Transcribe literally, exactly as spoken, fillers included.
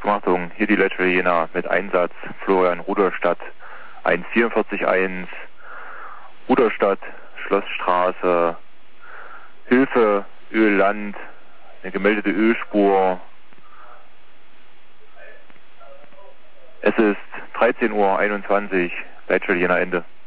Schmartung, hier die Leitstelle Jena mit Einsatz Florian Rudolstadt eins vier vier eins, Rudolstadt, Schlossstraße, Hilfe, Ölland, eine gemeldete Ölspur. Es ist dreizehn Uhr einundzwanzig, Leitstelle Jena Ende.